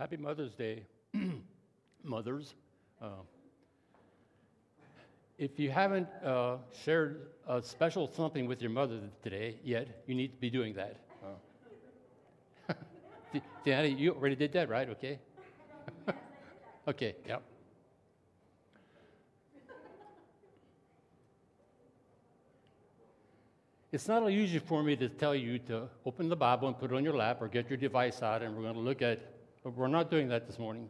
Happy Mother's Day, mothers. Uh, if you haven't shared a special something with your mother today yet, you need to be doing that. Deanna, you already did that, right? Okay. Okay, yeah. It's not unusual for me to tell you to open the Bible and put it on your lap or get your device out and we're going to look at, but we're not doing that this morning.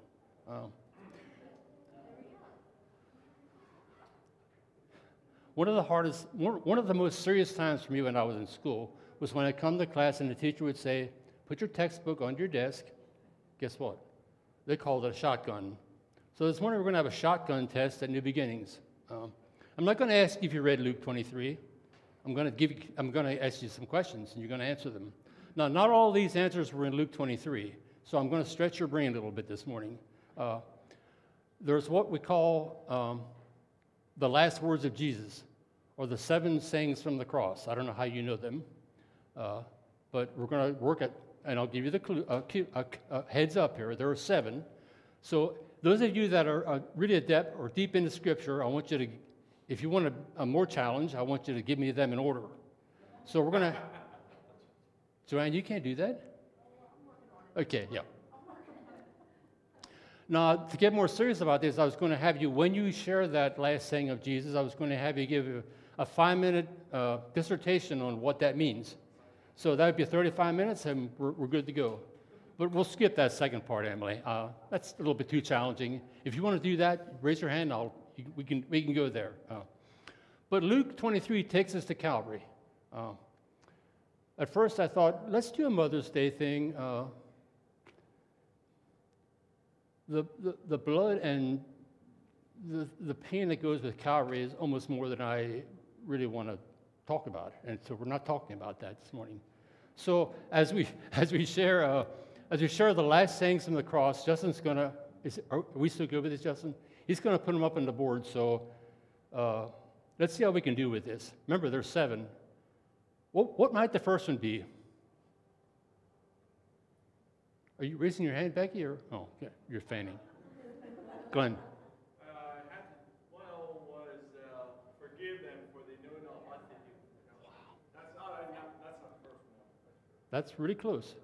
One of the most serious times for me when I was in school was when I come to class and the teacher would say, put your textbook on your desk. Guess what? They called it a shotgun. So this morning we're going to have a shotgun test at New Beginnings. I'm not going to ask you if you read Luke 23. I'm going to ask you some questions, and you're going to answer them. Now, not all these answers were in Luke 23, so I'm going to stretch your brain a little bit this morning. There's what we call the last words of Jesus, or the 7 sayings from the cross. I don't know how you know them, but we're going to work at, and I'll give you the clue, heads up here. There are 7. So those of you that are really adept or deep into Scripture, I want you to, if you want a more challenge, I want you to give me them in order. So we're going to, Joanne, you can't do that? Okay, yeah. Now, to get more serious about this, I was going to have you, when you share that last saying of Jesus, I was going to have you give a 5-minute dissertation on what that means. So that would be 35 minutes, and we're good to go. But we'll skip that second part, Emily. That's a little bit too challenging. If you want to do that, raise your hand. We can go there. But Luke 23 takes us to Calvary. At first, I thought, let's do a Mother's Day thing. The blood and the pain that goes with Calvary is almost more than I really want to talk about, and so we're not talking about that this morning. So as we share the last sayings from the cross, Justin's going to. Are we still good with this, Justin? He's going to put them up on the board. So let's see how we can do with this. Remember, there's 7. What might the first one be? Are you raising your hand, Becky? Or yeah, you're fanning. Glenn. One was forgive them for they know not what they do. Wow. That's not the first one. That's really close.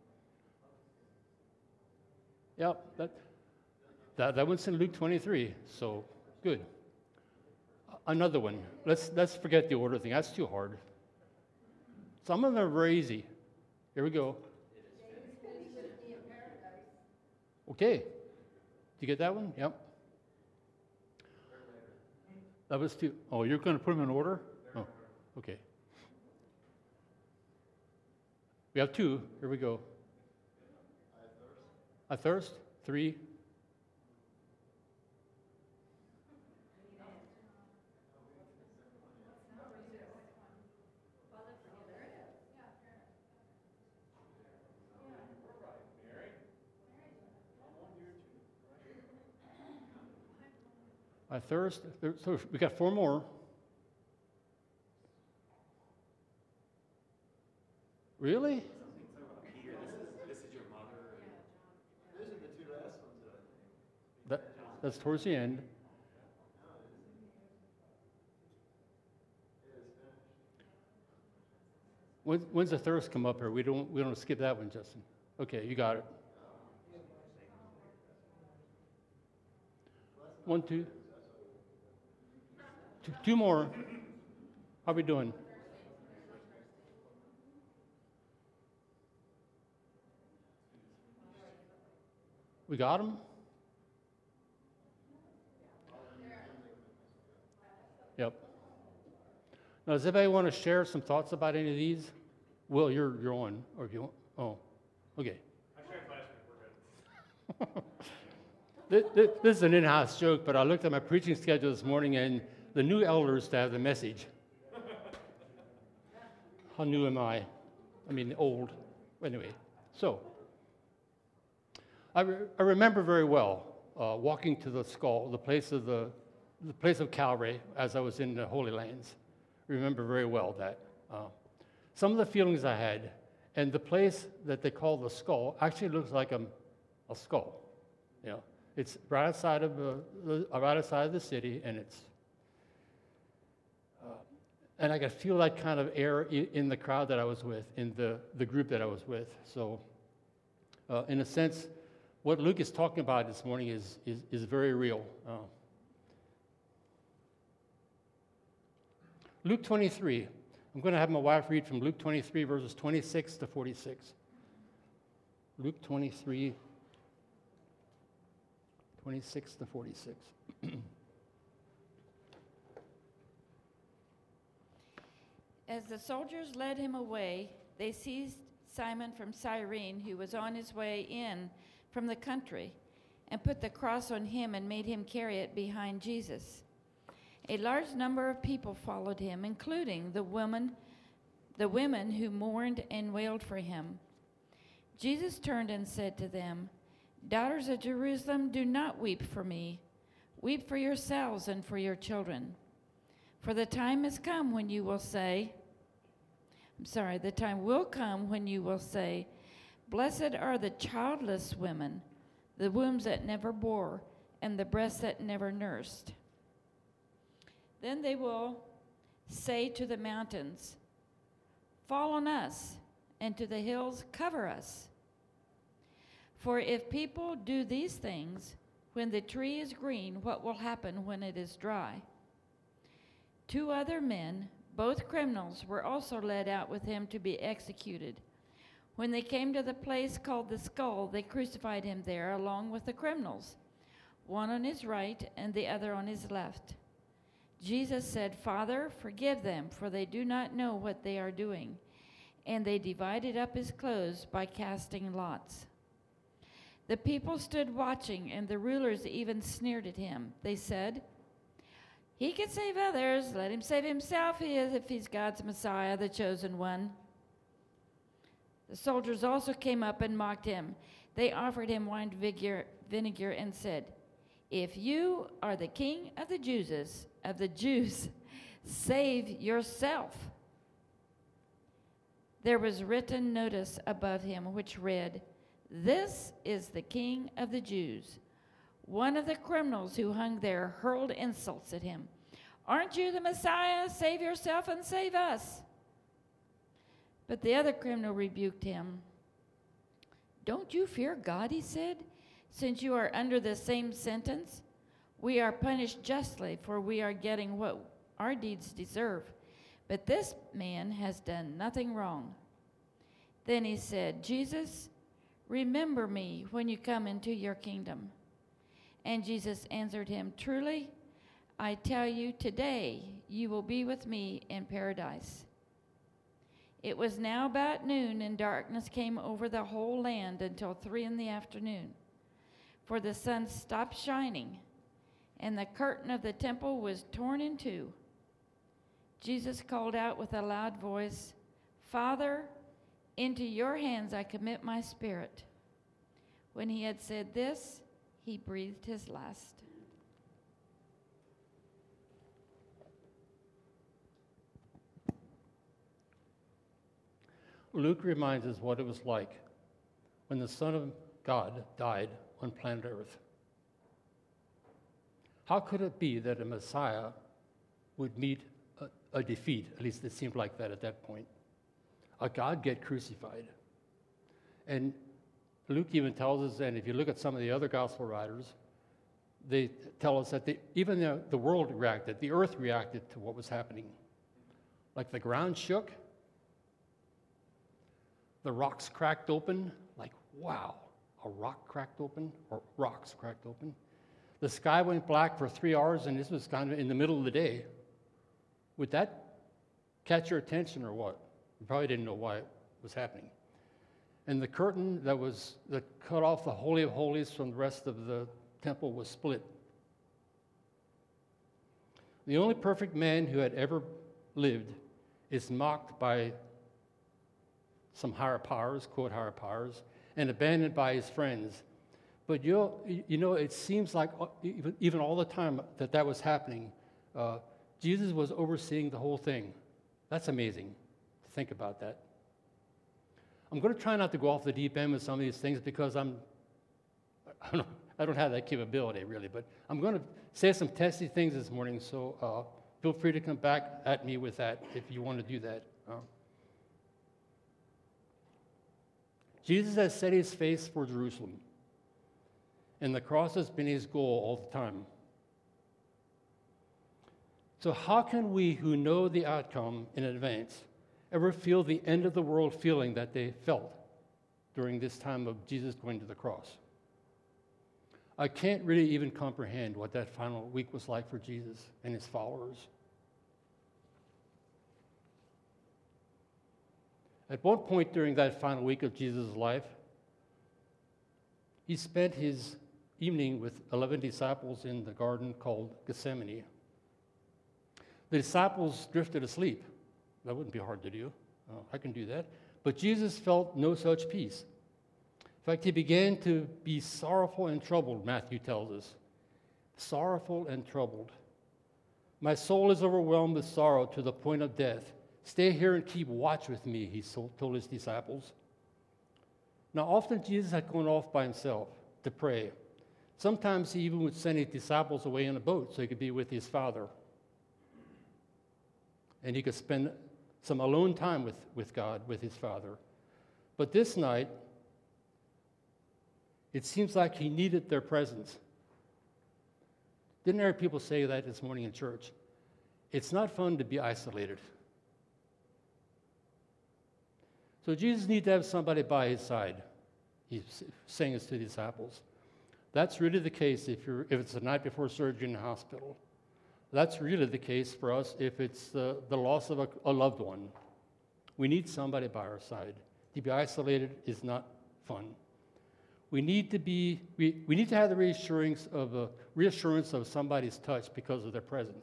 Yep, that one's in Luke 23. So good. Another one. Let's forget the order thing. That's too hard. Some of them are very easy. Here we go. Okay. Did you get that one? Yep. That was 2. Oh, you're going to put them in order? Oh, okay. We have 2. Here we go. I thirst. 3. I thirst. So we got 4 more. Really? This is your mother. Those are the 2 last ones. That's towards the end. When's the thirst come up here? We don't skip that one, Justin. Okay, you got it. 1, 2. 2 more. How are we doing? We got them? Yep. Now, does anybody want to share some thoughts about any of these? Will, you're on. Or if you want. Oh, okay. I shared last week. We're good. This is an in-house joke, but I looked at my preaching schedule this morning, and the new elders to have the message. How new am I? I mean, old. Anyway, so I remember very well walking to the skull, the place of Calvary, as I was in the Holy Lands. Remember very well that some of the feelings I had, and the place that they call the skull actually looks like a a skull. You know, it's right outside of the city, and it's and I could feel that kind of air in the crowd that I was with, in the group that I was with. So, in a sense, what Luke is talking about this morning is very real. Luke 23. I'm going to have my wife read from Luke 23, verses 26 to 46. Luke 23, 26 to 46. As the soldiers led him away, they seized Simon from Cyrene, who was on his way in from the country, and put the cross on him and made him carry it behind Jesus. A large number of people followed him, including the women who mourned and wailed for him. Jesus turned and said to them, "Daughters of Jerusalem, do not weep for me. Weep for yourselves and for your children. For the time has come when you will say, the time will come when you will say, blessed are the childless women, the wombs that never bore, and the breasts that never nursed. Then they will say to the mountains, fall on us, and to the hills, cover us. For if people do these things when the tree is green, what will happen when it is dry?" 2 other men, both criminals, were also led out with him to be executed. When they came to the place called the Skull, they crucified him there along with the criminals, one on his right and the other on his left. Jesus said, "Father, forgive them, for they do not know what they are doing." And they divided up his clothes by casting lots. The people stood watching, and the rulers even sneered at him. They said, "He can save others. Let him save himself if he's God's Messiah, the chosen one." The soldiers also came up and mocked him. They offered him wine vinegar and said, "If you are the king of the Jews, save yourself." There was written notice above him which read, "This is the King of the Jews." One of the criminals who hung there hurled insults at him. "Aren't you the Messiah? Save yourself and save us." But the other criminal rebuked him. "Don't you fear God," he said, "since you are under the same sentence? We are punished justly, for we are getting what our deeds deserve. But this man has done nothing wrong." Then he said, "Jesus, remember me when you come into your kingdom." And Jesus answered him, "Truly, I tell you, today you will be with me in paradise." It was now about noon, and darkness came over the whole land until 3 p.m, for the sun stopped shining, and the curtain of the temple was torn in two. Jesus called out with a loud voice, "Father, into your hands I commit my spirit." When he had said this, he breathed his last. Luke reminds us what it was like when the Son of God died on planet Earth. How could it be that a Messiah would meet a defeat? At least it seemed like that at that point. A God get crucified. And Luke even tells us, and if you look at some of the other gospel writers, they tell us that even the world reacted, the earth reacted to what was happening. Like the ground shook, the rocks cracked open, like, wow, a rock cracked open, or rocks cracked open. The sky went black for 3 hours, and this was kind of in the middle of the day. Would that catch your attention or what? You probably didn't know why it was happening. And the curtain that cut off the Holy of Holies from the rest of the temple was split. The only perfect man who had ever lived is mocked by some higher powers, quote higher powers, and abandoned by his friends. But you know, it seems like even all the time that was happening, Jesus was overseeing the whole thing. That's amazing to think about that. I'm going to try not to go off the deep end with some of these things because I'm I don't have that capability, really. But I'm going to say some testy things this morning, so feel free to come back at me with that if you want to do that. Jesus has set his face for Jerusalem, and the cross has been his goal all the time. So how can we who know the outcome in advance ever feel the end of the world feeling that they felt during this time of Jesus going to the cross? I can't really even comprehend what that final week was like for Jesus and his followers. At one point during that final week of Jesus' life, he spent his evening with 11 disciples in the garden called Gethsemane. The disciples drifted asleep. That wouldn't be hard to do. I can do that. But Jesus felt no such peace. In fact, he began to be sorrowful and troubled, Matthew tells us. Sorrowful and troubled. My soul is overwhelmed with sorrow to the point of death. Stay here and keep watch with me, he told his disciples. Now, often Jesus had gone off by himself to pray. Sometimes he even would send his disciples away in a boat so he could be with his Father. And he could spend some alone time with God, with his Father. But this night, it seems like he needed their presence. Didn't hear people say that this morning in church? It's not fun to be isolated. So Jesus needed to have somebody by his side. He's saying this to the disciples. That's really the case if it's the night before surgery in the hospital. That's really the case for us if it's the loss of a loved one. We need somebody by our side. To be isolated is not fun. We need to have the reassurance of somebody's touch because of their presence.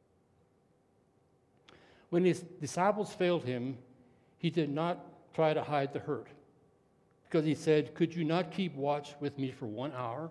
When his disciples failed him, he did not try to hide the hurt, because he said, "Could you not keep watch with me for 1 hour?"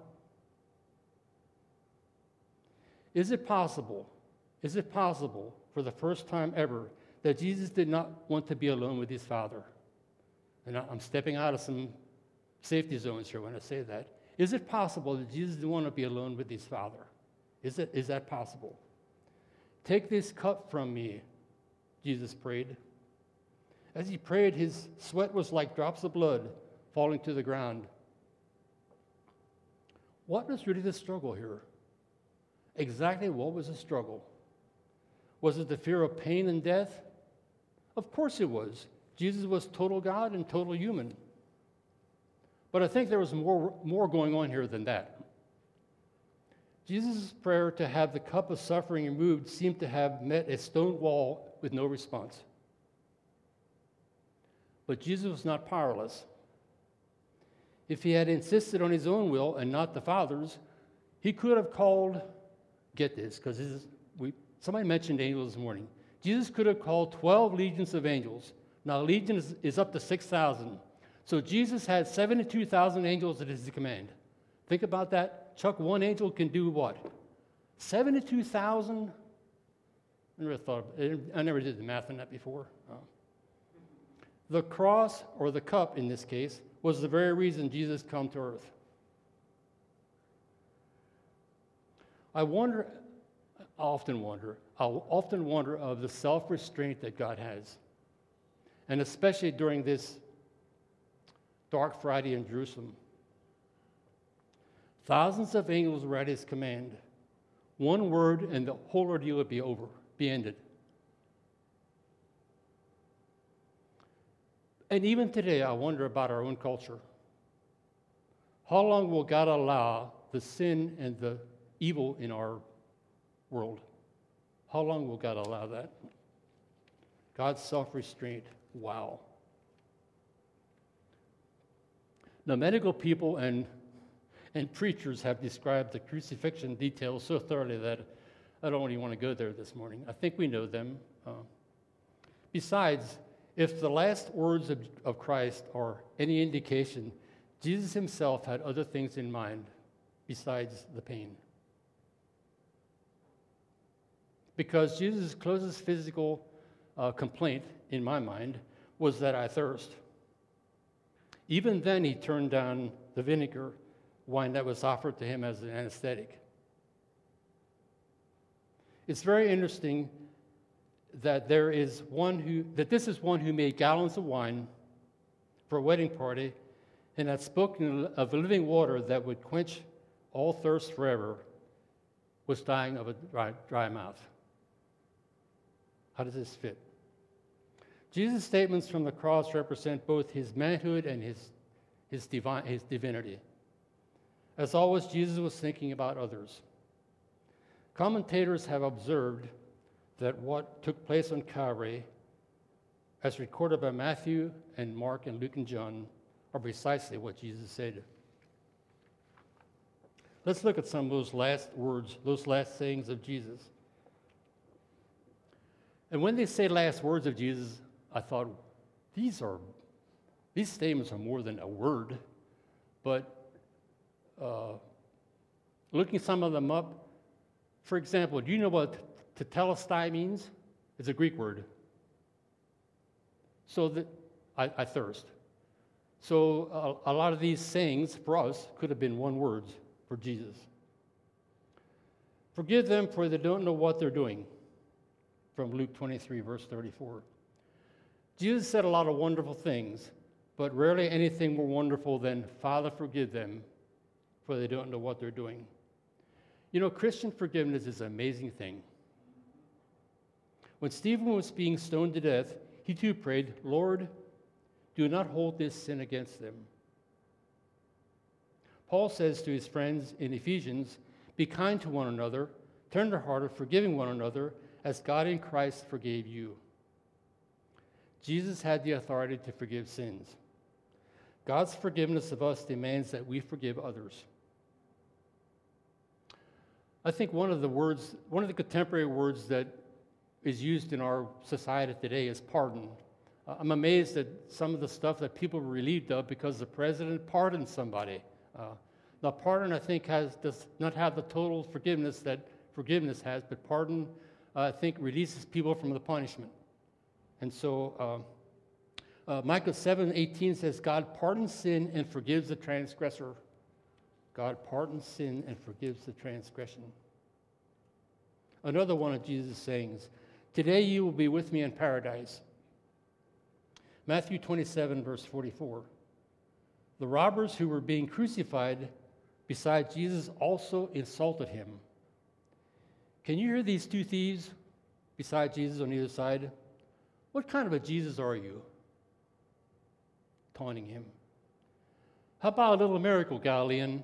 Is it possible for the first time ever that Jesus did not want to be alone with his Father? And I'm stepping out of some safety zones here when I say that. Is it possible that Jesus didn't want to be alone with his Father? Is that possible? Take this cup from me, Jesus prayed. As he prayed, his sweat was like drops of blood falling to the ground. What was really the struggle here? Exactly what was the struggle? Was it the fear of pain and death? Of course it was. Jesus was total God and total human. But I think there was more going on here than that. Jesus' prayer to have the cup of suffering removed seemed to have met a stone wall with no response. But Jesus was not powerless. If he had insisted on his own will and not the Father's, he could have called, get this, because somebody mentioned angels this morning. Jesus could have called 12 legions of angels. Now, a legion is up to 6,000. So Jesus had 72,000 angels at his command. Think about that. Chuck, one angel can do what? 72,000? I never did the math on that before. The cross, or the cup in this case, was the very reason Jesus came to earth. I'll often wonder of the self-restraint that God has. And especially during this dark Friday in Jerusalem. Thousands of angels were at his command. One word and the whole ordeal would be ended. And even today, I wonder about our own culture. How long will God allow the sin and the evil in our world? How long will God allow that? God's self-restraint. Wow. Now, medical people and preachers have described the crucifixion details so thoroughly that I don't really want to go there this morning. I think we know them. Besides, if the last words of Christ are any indication, Jesus himself had other things in mind besides the pain. Because Jesus' closest physical complaint, in my mind, was that I thirst. Even then, he turned down the vinegar wine that was offered to him as an anesthetic. It's very interesting that this is one who made gallons of wine for a wedding party and had spoken of living water that would quench all thirst forever, was dying of a dry mouth. How does this fit? Jesus' statements from the cross represent both his manhood and his divinity. As always, Jesus was thinking about others. Commentators have observed that what took place on Calvary, as recorded by Matthew and Mark and Luke and John, are precisely what Jesus said. Let's look at some of those last words, those last sayings of Jesus. And when they say last words of Jesus, I thought, these statements are more than a word. But looking some of them up, for example, do you know what tetelestai means? It's a Greek word. So that I thirst. So a lot of these sayings for us could have been one word for Jesus. Forgive them, for they don't know what they're doing. From Luke 23, verse 34. Jesus said a lot of wonderful things, but rarely anything more wonderful than, Father, forgive them, for they don't know what they're doing. You know, Christian forgiveness is an amazing thing. When Stephen was being stoned to death, he too prayed, Lord, do not hold this sin against them. Paul says to his friends in Ephesians, be kind to one another, tender-hearted, forgiving one another, as God in Christ forgave you. Jesus had the authority to forgive sins. God's forgiveness of us demands that we forgive others. I think one of the contemporary words that is used in our society today is pardon. I'm amazed at some of the stuff that people were relieved of because the president pardoned somebody. Now, pardon, I think, does not have the total forgiveness that forgiveness has, but pardon, I think, releases people from the punishment. And so, Micah 7:18 says, God pardons sin and forgives the transgressor. God pardons sin and forgives the transgression. Another one of Jesus' sayings, today you will be with me in paradise. Matthew 27, verse 44. The robbers who were being crucified beside Jesus also insulted him. Can you hear these two thieves beside Jesus on either side? What kind of a Jesus are you? Taunting him. How about a little miracle, Galilean?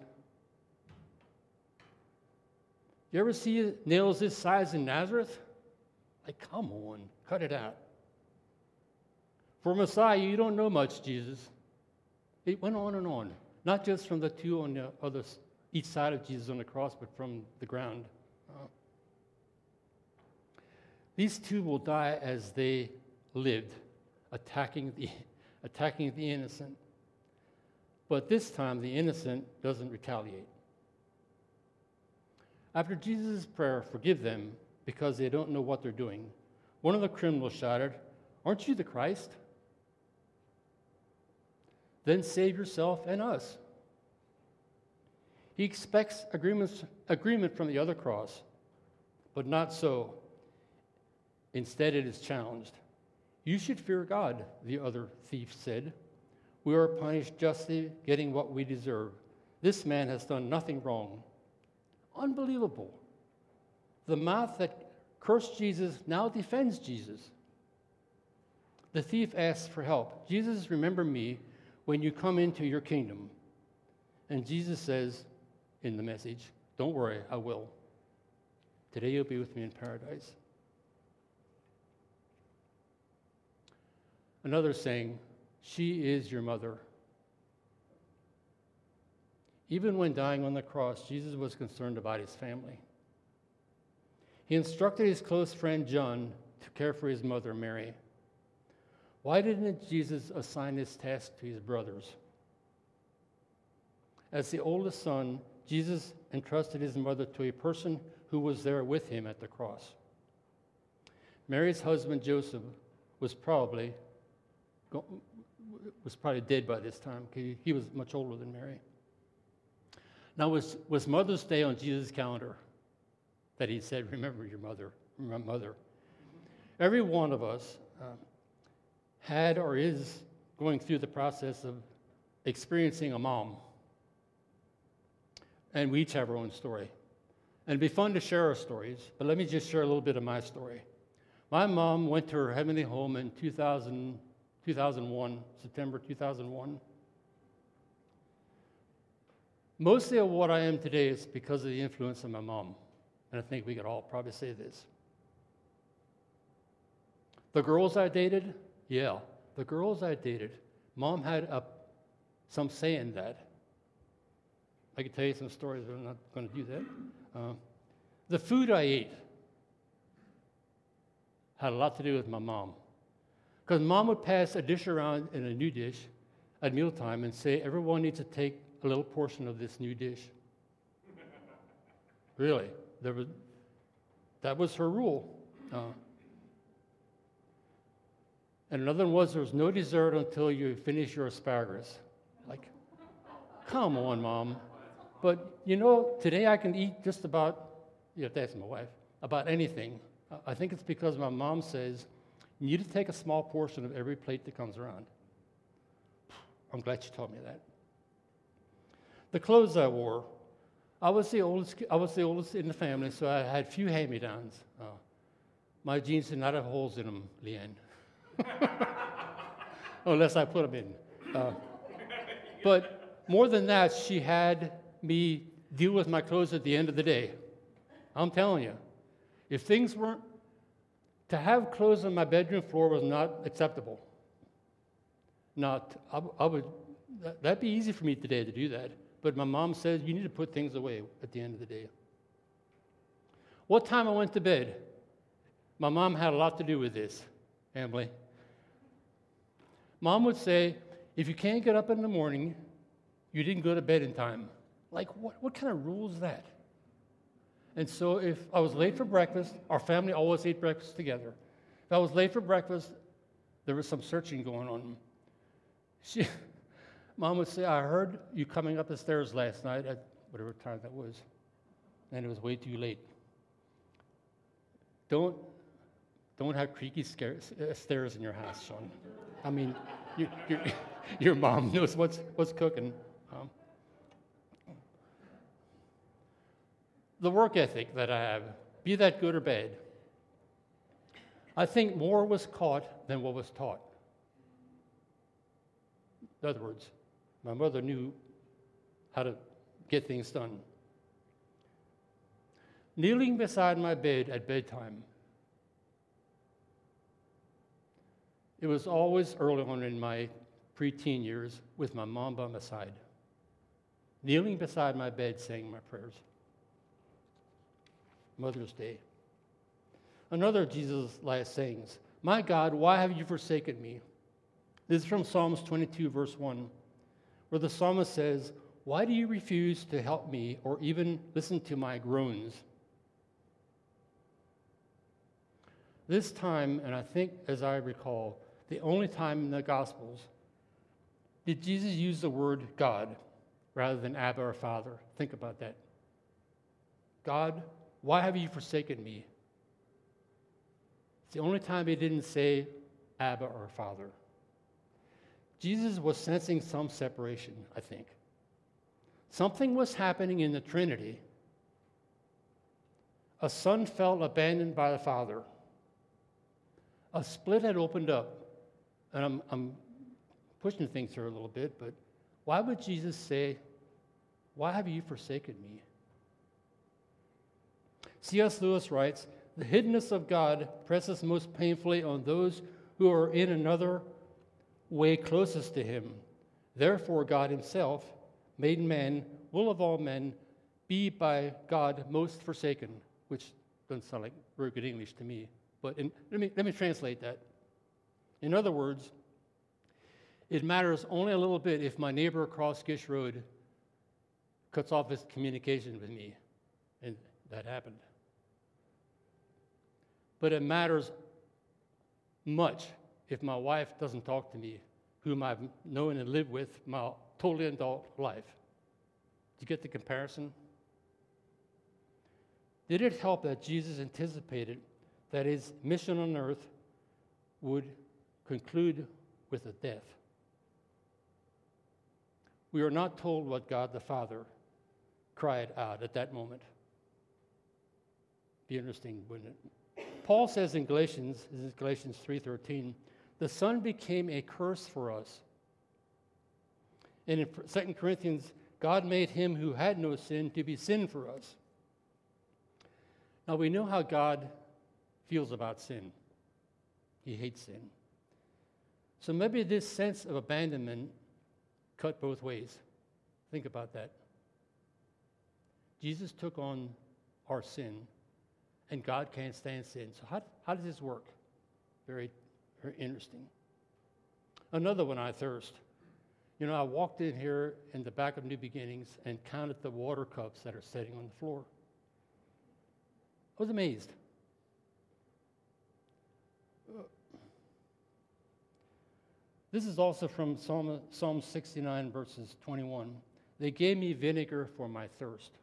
You ever see nails this size in Nazareth? Like, come on, cut it out. For Messiah, you don't know much, Jesus. It went on and on, not just from the two on the other each side of Jesus on the cross, but from the ground. These two will die as they lived, attacking the innocent. But this time, the innocent doesn't retaliate. After Jesus' prayer, forgive them because they don't know what they're doing, one of the criminals shouted, aren't you the Christ? Then save yourself and us. He expects agreement from the other cross, but not so. Instead, it is challenged. You should fear God, the other thief said. We are punished justly, getting what we deserve. This man has done nothing wrong. Unbelievable. The mouth that cursed Jesus now defends Jesus. The thief asks for help. Jesus, remember me when you come into your kingdom. And Jesus says in the message, don't worry, I will. Today you'll be with me in paradise. Another saying, she is your mother. Even when dying on the cross, Jesus was concerned about his family. He instructed his close friend John to care for his mother, Mary. Why didn't Jesus assign this task to his brothers? As the oldest son, Jesus entrusted his mother to a person who was there with him at the cross. Mary's husband, Joseph, was probably dead by this time. He was much older than Mary. Now, was Mother's Day on Jesus' calendar that he said, remember your mother, remember my mother? Every one of us had or is going through the process of experiencing a mom. And we each have our own story. And it'd be fun to share our stories, but let me just share a little bit of my story. My mom went to her heavenly home in 2001, September 2001. Mostly of what I am today is because of the influence of my mom. And I think we could all probably say this. The girls I dated, yeah, the girls I dated, Mom had some say in that. I could tell you some stories, but I'm not going to do that. The food I ate had a lot to do with my mom. Because Mom would pass a dish around in a new dish at mealtime and say, everyone needs to take a little portion of this new dish. Really, that was her rule. And another one was there was no dessert until you finish your asparagus. Like, come on, Mom. But, you know, today I can eat just about, you have to ask my wife, about anything. I think it's because my mom says, you need to take a small portion of every plate that comes around. I'm glad she taught me that. The clothes I wore, I was the oldest in the family, so I had few hand-me-downs. My jeans did not have holes in them, Leanne. Unless I put them in. But more than that, she had me deal with my clothes at the end of the day. I'm telling you, if things weren't, to have clothes on my bedroom floor was not acceptable. That'd be easy for me today to do that. But my mom said, you need to put things away at the end of the day. What time I went to bed? My mom had a lot to do with this, Emily. Mom would say, if you can't get up in the morning, you didn't go to bed in time. Like, what kind of rule is that? And so if I was late for breakfast, our family always ate breakfast together. If I was late for breakfast, there was some searching going on. Mom would say, I heard you coming up the stairs last night at whatever time that was, and it was way too late. Don't have creaky stairs in your house, Sean. I mean, your mom knows what's cooking. The work ethic that I have, be that good or bad, I think more was caught than what was taught. In other words, my mother knew how to get things done. Kneeling beside my bed at bedtime. It was always early on in my preteen years with my mom by my side. Kneeling beside my bed saying my prayers. Mother's Day. Another of Jesus' last sayings, my God, why have you forsaken me? This is from Psalms 22, verse 1, where the psalmist says, why do you refuse to help me or even listen to my groans? This time, and I think as I recall, the only time in the Gospels did Jesus use the word God rather than Abba or Father. Think about that. God, why have you forsaken me? It's the only time he didn't say Abba or Father. Jesus was sensing some separation, I think. Something was happening in the Trinity. A son felt abandoned by the Father. A split had opened up. And I'm pushing things here a little bit, but why would Jesus say, why have you forsaken me? C.S. Lewis writes, the hiddenness of God presses most painfully on those who are in another way closest to him. Therefore, God himself, made man, will of all men, be by God most forsaken, which doesn't sound like very good English to me. But let me translate that. In other words, it matters only a little bit if my neighbor across Gish Road cuts off his communication with me, and that happened. But it matters much if my wife doesn't talk to me, whom I've known and lived with my totally adult life. you get the comparison? Did it help that Jesus anticipated that his mission on earth would conclude with a death? We are not told what God the Father cried out at that moment. Be interesting, wouldn't it? Paul says in Galatians 3:13, the Son became a curse for us. And in 2 Corinthians, God made him who had no sin to be sin for us. Now we know how God feels about sin. He hates sin. So maybe this sense of abandonment cut both ways. Think about that. Jesus took on our sin, and God can't stand sin. So how does this work? Very, very interesting. Another one, I thirst. You know, I walked in here in the back of New Beginnings and counted the water cups that are sitting on the floor. I was amazed. This is also from Psalm 69, verses 21. They gave me vinegar for my thirst.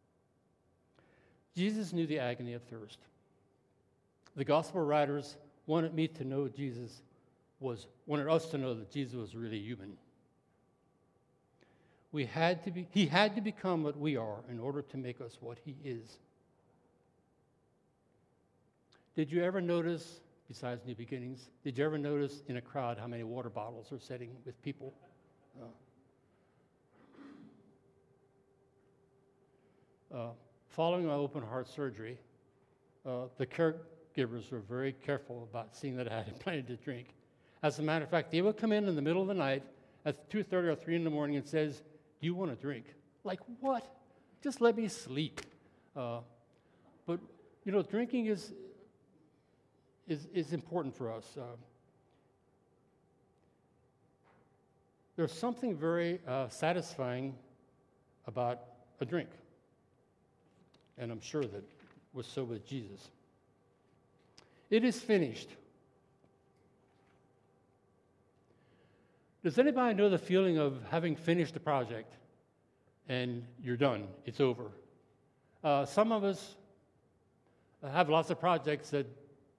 Jesus knew the agony of thirst. The gospel writers wanted us to know that Jesus was really human. He had to become what we are in order to make us what he is. Did you ever notice, besides New Beginnings, did you ever notice in a crowd how many water bottles are sitting with people? Following my open heart surgery, the caregivers were very careful about seeing that I had plenty to drink. As a matter of fact, they would come in the middle of the night at 2:30 or 3 in the morning and says, do you want a drink? Like, what? Just let me sleep. But, you know, drinking is important for us. There's something very satisfying about a drink. And I'm sure that was so with Jesus. It is finished. Does anybody know the feeling of having finished a project and you're done, it's over? Some of us have lots of projects that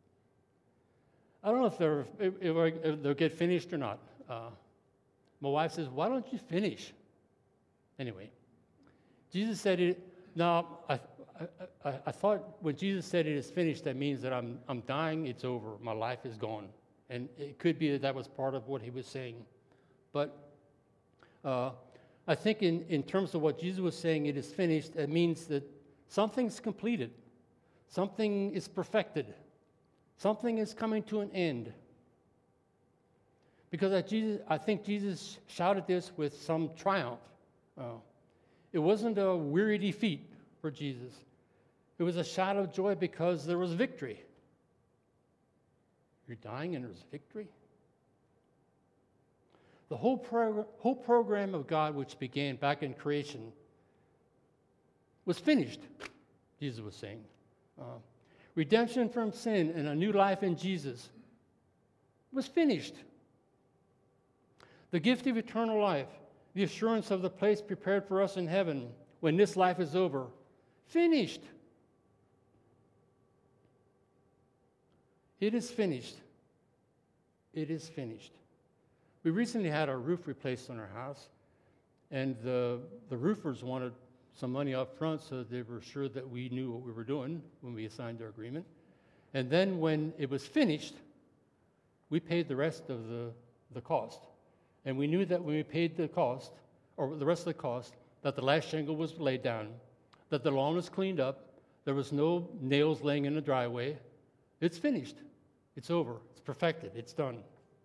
I don't know if they'll get finished or not. My wife says, why don't you finish? Anyway, Jesus said it. Now, I thought when Jesus said it is finished, that means that I'm dying, it's over, my life is gone. And it could be that was part of what he was saying. But I think in terms of what Jesus was saying, it is finished, it means that something's completed. Something is perfected. Something is coming to an end. Because I think Jesus shouted this with some triumph. It wasn't a weary defeat for Jesus. It was a shout of joy because there was victory. You're dying and there's victory? The whole program of God, which began back in creation, was finished, Jesus was saying. Redemption from sin and a new life in Jesus was finished. The gift of eternal life, the assurance of the place prepared for us in heaven when this life is over, finished. It is finished. It is finished. We recently had our roof replaced on our house, and the roofers wanted some money up front so that they were sure that we knew what we were doing when we signed our agreement. And then when it was finished, we paid the rest of the cost. And we knew that when we paid the cost, or the rest of the cost, that the last shingle was laid down, that the lawn was cleaned up, there was no nails laying in the driveway. It's finished. It's over. It's perfected. It's done.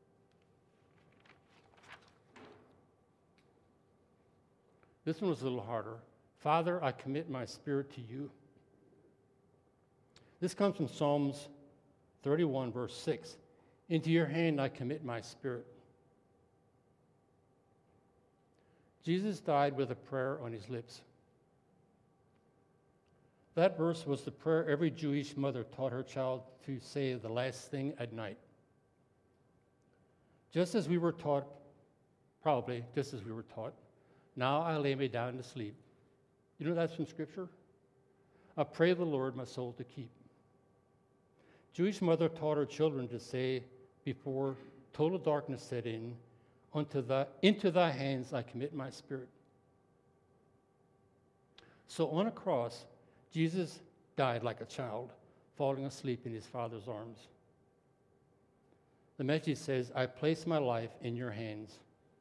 This one was a little harder. Father, I commit my spirit to you. This comes from Psalms 31, verse 6. Into your hand I commit my spirit. Jesus died with a prayer on his lips. That verse was the prayer every Jewish mother taught her child to say the last thing at night. Just as we were taught, now I lay me down to sleep. You know that's from Scripture? I pray the Lord my soul to keep. Jewish mother taught her children to say before total darkness set in, into thy hands I commit my spirit. So on a cross, Jesus died like a child, falling asleep in his Father's arms. The message says, I place my life in your hands.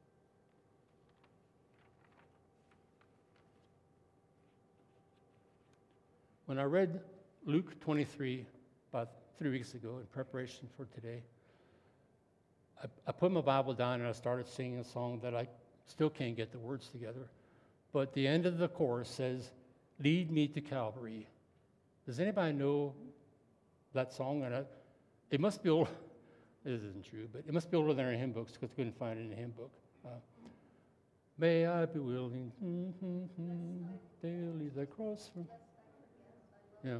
When I read Luke 23 about 3 weeks ago in preparation for today, I put my Bible down and I started singing a song that I still can't get the words together. But the end of the chorus says, lead me to Calvary. Does anybody know that song? And it must be old. This isn't true, but it must be older than our hymn books because I couldn't find it in the hymn book. May I be willing daily the cross from... Yeah.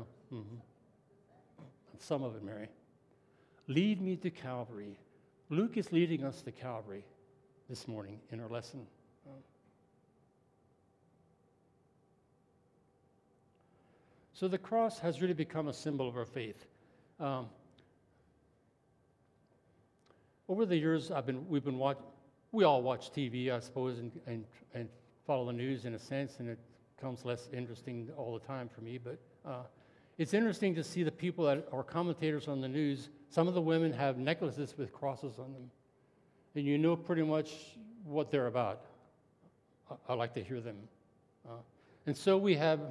Some of it, Mary. Lead me to Calvary. Luke is leading us to Calvary this morning in our lesson. So the cross has really become a symbol of our faith. Over the years, we all watch TV, I suppose, and follow the news in a sense, and it becomes less interesting all the time for me. But it's interesting to see the people that are commentators on the news. Some of the women have necklaces with crosses on them, and you know pretty much what they're about. I like to hear them. And so we have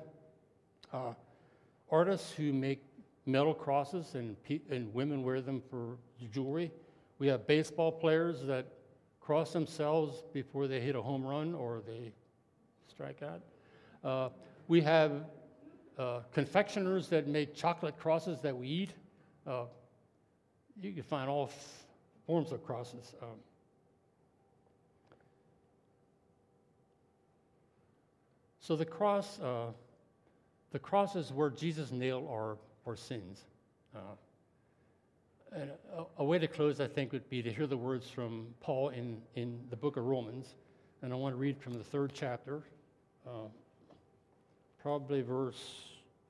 artists who make metal crosses, and women wear them for jewelry. We have baseball players that cross themselves before they hit a home run or they strike out. We have confectioners that make chocolate crosses that we eat. You can find all forms of crosses. So the cross is where Jesus nailed our sins. And a way to close, I think, would be to hear the words from Paul in the book of Romans. And I want to read from the 3rd chapter, probably verse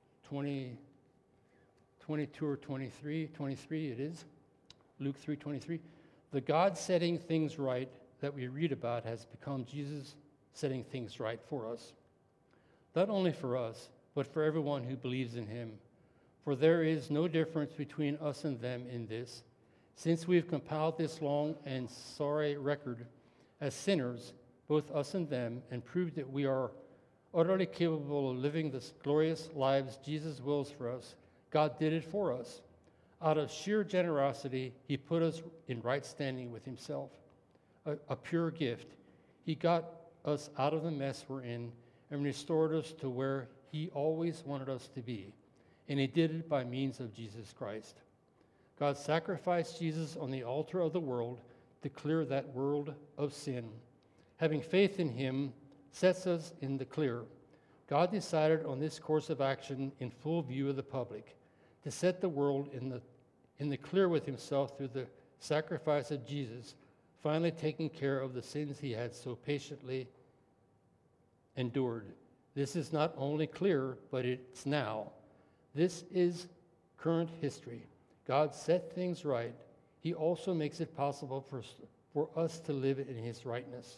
22 or 23. 23 it is. Luke 3:23. The God setting things right that we read about has become Jesus setting things right for us. Not only for us, but for everyone who believes in him. For there is no difference between us and them in this, since we have compiled this long and sorry record as sinners, both us and them, and proved that we are utterly capable of living the glorious lives Jesus wills for us. God did it for us. Out of sheer generosity, he put us in right standing with himself, a pure gift. He got us out of the mess we're in and restored us to where he always wanted us to be. And he did it by means of Jesus Christ. God sacrificed Jesus on the altar of the world to clear that world of sin. Having faith in him sets us in the clear. God decided on this course of action in full view of the public, to set the world in the clear with himself through the sacrifice of Jesus, finally taking care of the sins he had so patiently endured. This is not only clear, but it's now. This is current history. God set things right. He also makes it possible for us to live in his rightness.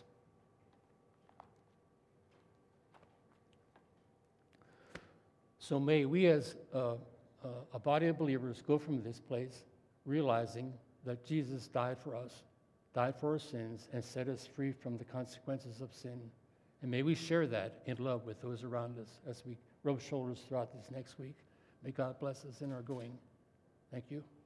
So may we as a body of believers go from this place realizing that Jesus died for us, died for our sins, and set us free from the consequences of sin. And may we share that in love with those around us as we rub shoulders throughout this next week. May God bless us in our going. Thank you.